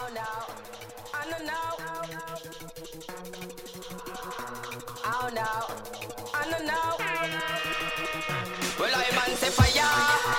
no, I don't know. Oh no, I don't know. Well, I man say fire.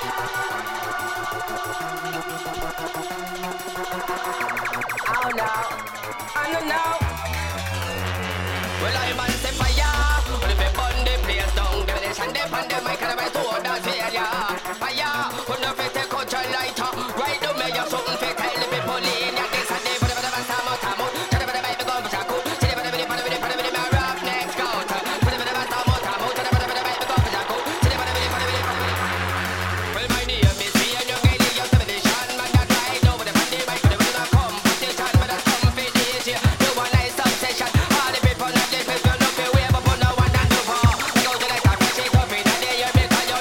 Oh no, I don't know. Well, I man say fire. Well, if you burn the place down, give me the sand up on the mic and I to that failure. Fire, when you fit the culture lighter, right to me you something fit tell the people in ya this and they put the man time out. Tell the baby go for shaku. Tell the baby put the my rap next out. Put the man time out. Tell the baby go for shaku. Tell the baby well, my name is me and you're getting your television. Man, that ride over the Monday bike. The rhythm competition, but that's come for this year. Do a nice obsession. All the people not live if you look away, but put no one and do for. I go to the top, shake up in the day, you make all your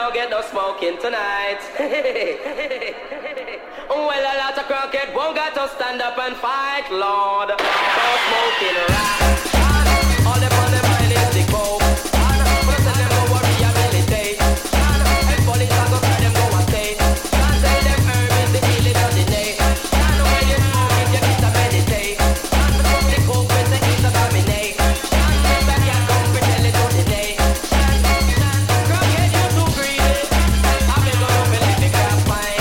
no get no smoking tonight. Well, a lot of crackhead won't got to stand up and fight, Lord. No smoking right. All them on the mind is the coke. But I tell them go rehabilitate. And police are go tell them go and stay. Can't tell them herb is the healing of the day. Can't when you smoke it, you get to meditate. Can't smoke the coke with the heat of dominate. Can't take back your coke, pretend it to the day. Crackhead, you too greedy. I've been going to let me grab mine.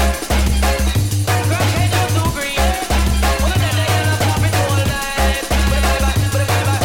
Crackhead, you too greedy. One of them they gonna stop it all night. But if I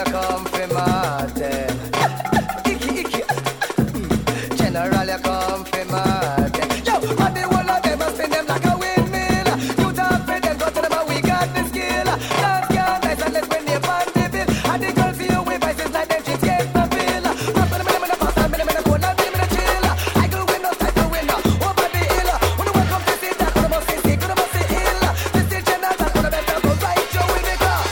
you come from Martin. General, you come from Martin. Yo, and the whole of them, I spin them like a windmill. You talk for them, go to them, and we got the skill. Dance can't nice unless when they pan the bill. And the girls see you with vices like them, she's get the bill. Rap to them in the past, and in the cold, and in the chill. I go win, no type to win. Over the hill. When you welcome to see that, gonna must see, gonna must see ill. This is general, that's gonna better go right, show with the car.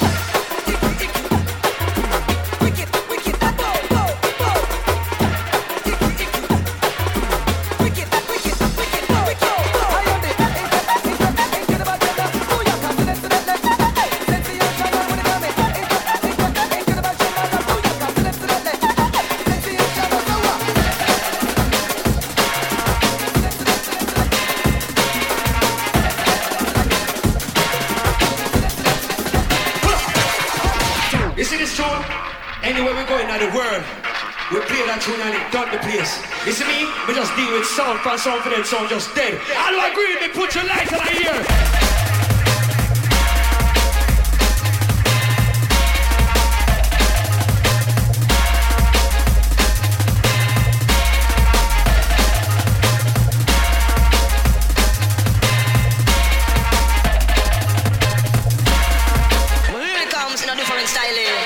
Wicked, wicked, that bow, bow, bow. Wicked, that wicked, wicked, bow, bow. I am the ain't good about gender. Who you confidence to that left? Sense to your channel when it come in. Ain't good about gender. Who you confidence to that left? Sense to your channel, so what? You see this tune? Anywhere we go in the world, we play that tune and it done the place. You see me? We just deal with sound for sound for them, sound just dead. All who agree with me, put your lights on here. Here it comes in a different style here.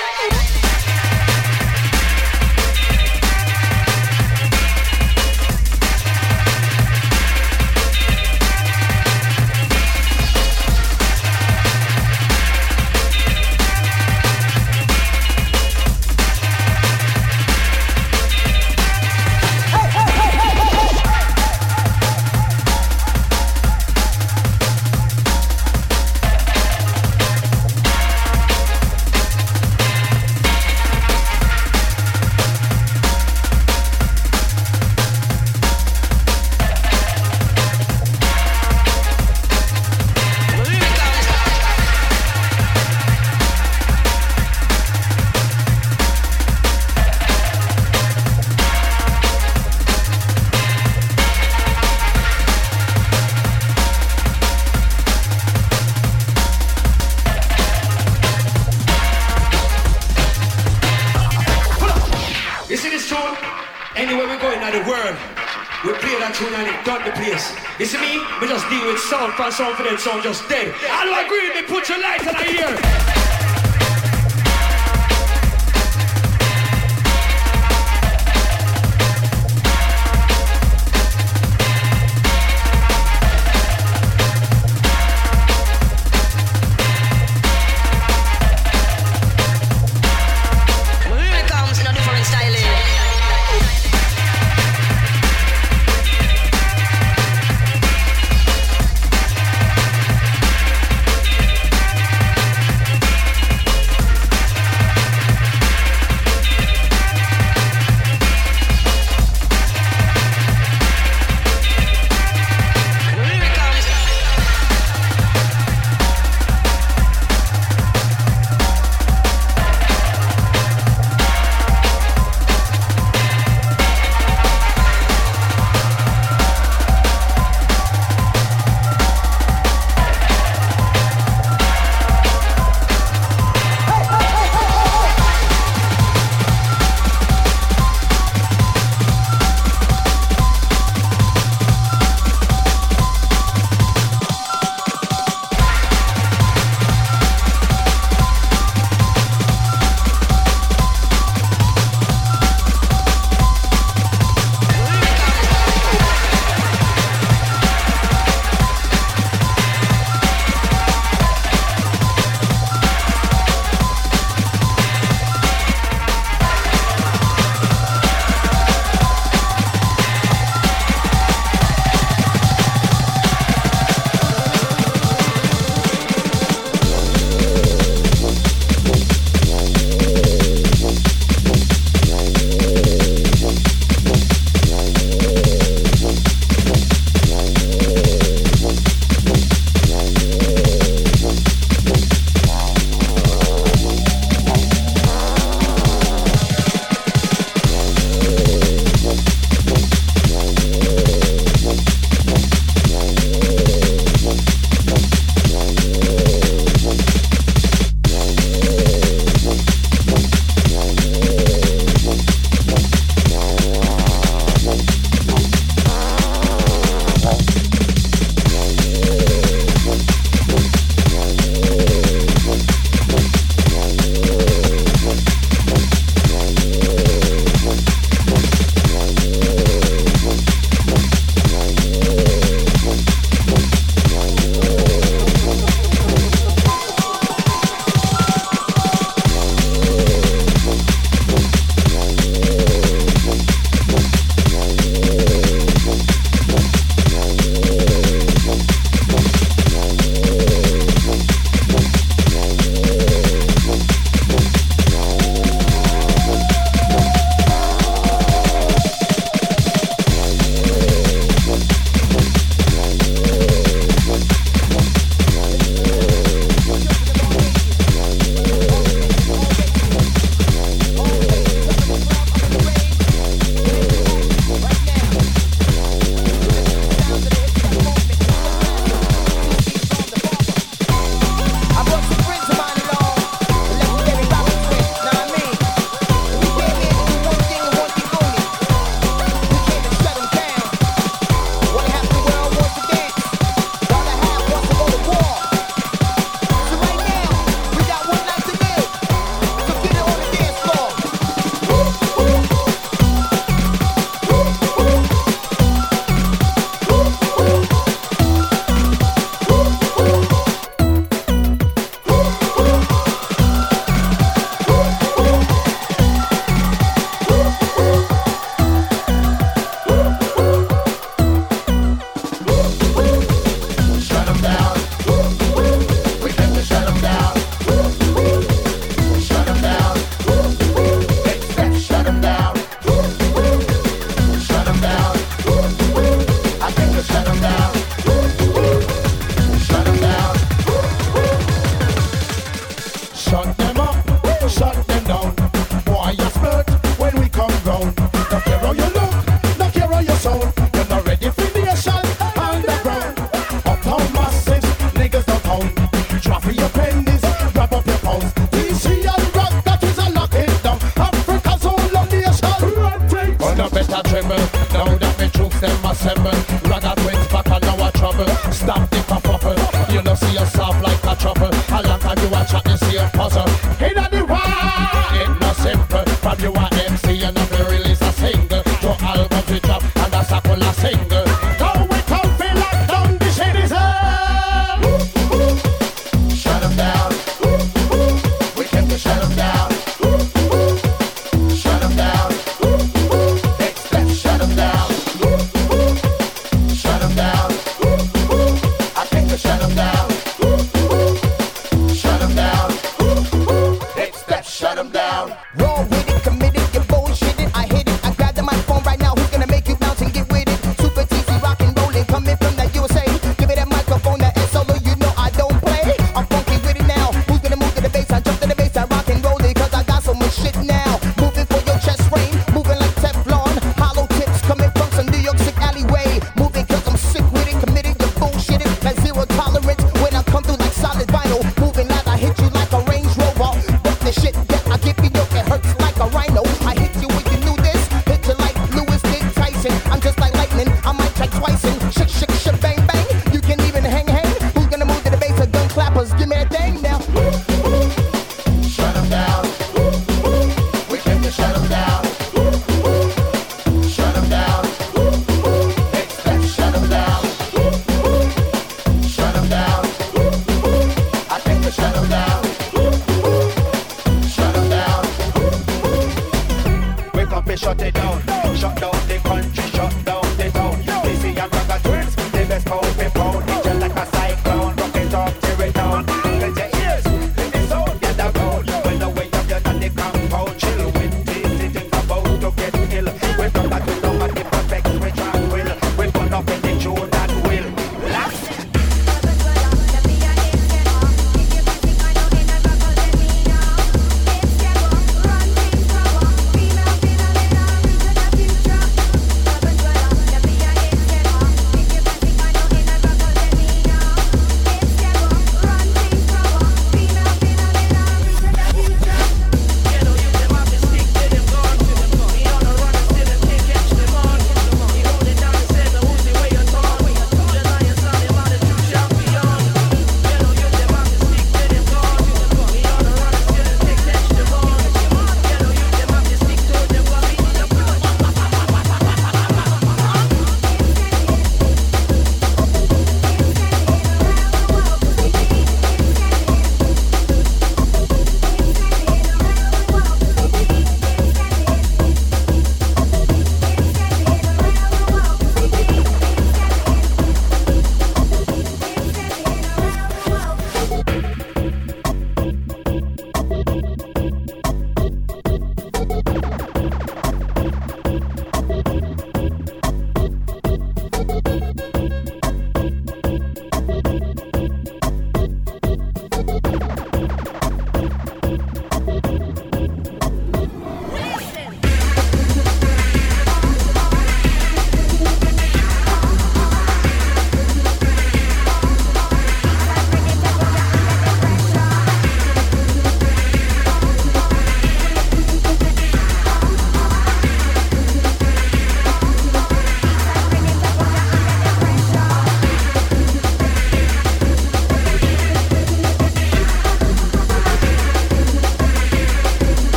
You see this tune? Anywhere we go in the world, we play that tune and it done the place. You see me? We just deal with sound for sound for them, sound just dead. All who agree with me, put your lights on here.